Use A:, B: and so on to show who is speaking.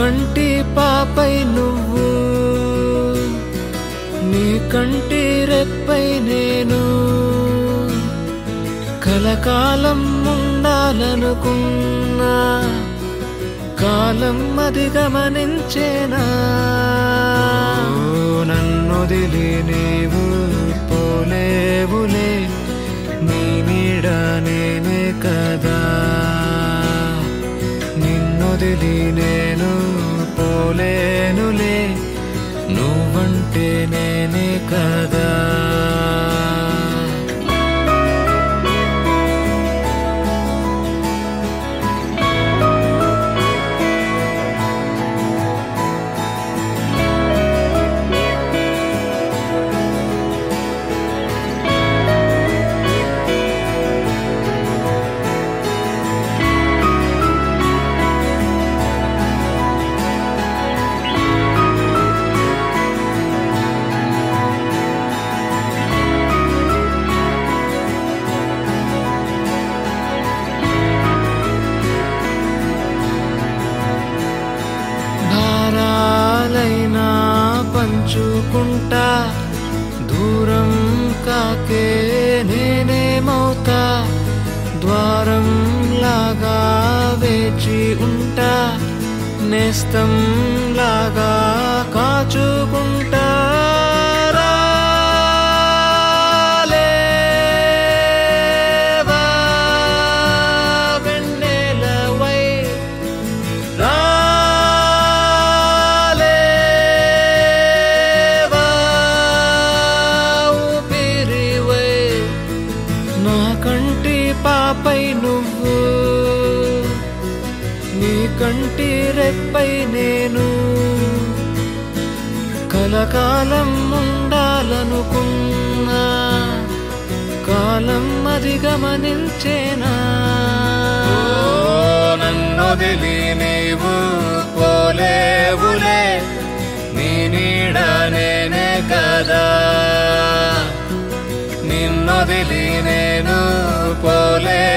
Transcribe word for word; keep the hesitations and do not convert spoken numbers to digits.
A: కంటి పాపై నువ్వు, నీ కంటి రెప్పై నేను, కలకాలం ఉండాలనుకున్నా కాలం అది గమనించేనా. నన్నొదిలి నీవు పోలేవులే, నీ నీడ నేనే కదా, నిన్నొదిలి నేను పోలేనులే, నువ్వంటే నేనే కదా. భారాలైనా పంచుకుంటా, దూరం కాకే నేనేమవుతా, ద్వారం లాగా వేచి ఉంటా, నేస్తం లాగా కాచుకుంటా. కంటి పాపై నువ్వు, నీ కంటి రెప్పై నేను, కలకాలం ఉండాలనుకున్నా కాలం అది గమనించేనా. నన్నొదిలి నీవు పోలేవులే, నీ నీడ నేనే కదా, నిన్నొదిలి నేను పోలే